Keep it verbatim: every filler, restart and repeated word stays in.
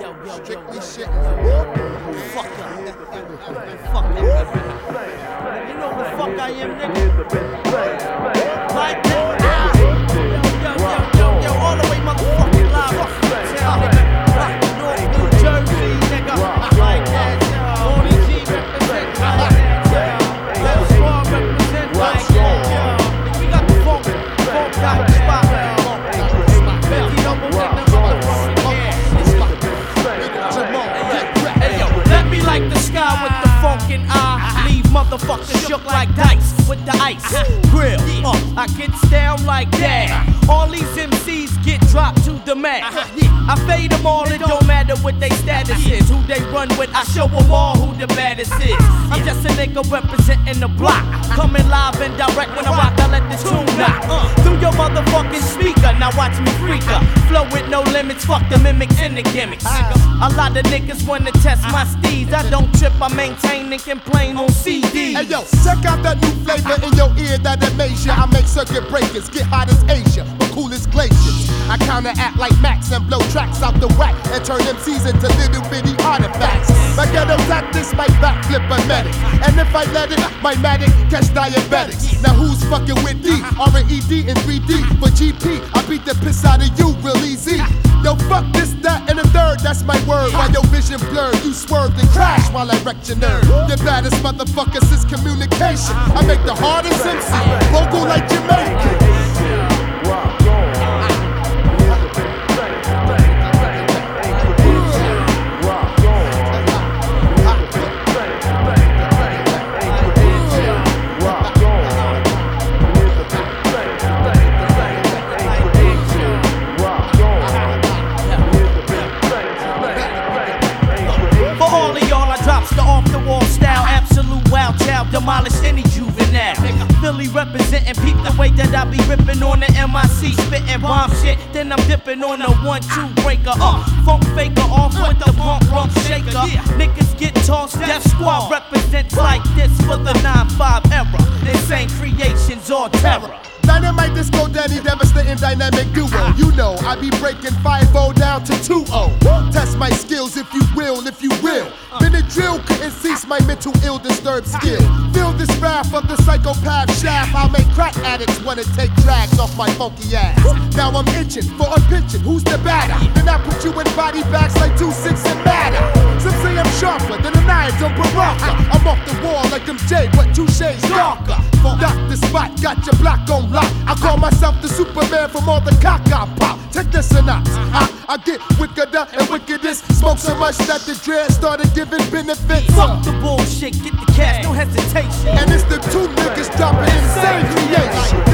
Strictly shit. Fuck up. Fuck up. You know who the fuck I am, nigga? Like that. Yo, yo, yo, yo, all the way motherfucking live off the town, nigga. North New Jersey, nigga. Like that, yo. Only G represent like that, yo. Lil Squad represent like that, yo. We got the funk, funk got the spot, yo. Betty double with the motherfucking Hey yo, let me light the sky with the funkin' eye. Leave motherfuckers shook like dice with the ice. Grill, uh, I get down like that. All these M Cs get dropped to the mat. I fade them all, it don't matter what they status is. Who they run with, I show them all who the baddest is. I'm just a nigga representing the block. Coming live and direct when I rock, I let the tune knock through your motherfucking speaker. Now watch me freak her. Flow with no limits, fuck the mimics and the gimmicks. A lot of niggas wanna test my steeds. I don't trip, I maintain and complain on C Ds. Hey yo, check out that new flavor in your ear that amaze ya. I make circuit breakers, get hot as Asia, but cool as glaciers. I counteract like Max and blow tracks out the whack and turn M Cs into little bitty artifacts. My ghetto tactics might backflip a medic, and if I let it, my medic catch diabetics. Now who's fucking with D? R E D in three D for G P. I beat the piss out of you real easy. Yo, fuck this, that, and the third, that's my word. While your vision blurred, you swerved and crashed while I wrecked your nerve. The baddest motherfuckers is communication. I make the hardest M C vocal like Jamaican. Demolish any juvenile. Philly representing, peep the way that I be ripping on the M I C, spitting bomb shit. Then I'm dipping on the one two breaker. Uh, funk faker off with the pump rump shaker. Niggas get tossed, Death Squad represents like this for the nine five era. Insane creations or terror. Dynamite Disco Daddy, devastating dynamic duo. You know, I be breaking five oh down to two oh. Test my skills if you will, if you will. Been a drill, couldn't cease my mental ill disturbed skill. Feel this wrath of the psychopath shaft. I'll make crack addicts wanna take drags off my funky ass. Now I'm itching for a pension, who's the batter? Then I put you in body bags like two six and matter. Some say I'm sharper than a knife on Baraka. I'm off the wall like M J, but two shades darker. Doc the spot, got your block on lock. I call myself the Superman from all the cock I pop. Take this synopsis. I, I get wickeder and wickedest. Smoke so much that the dread started giving benefits. Fuck the bullshit, get the cash, no hesitation. And it's the two niggas dropping insane creation.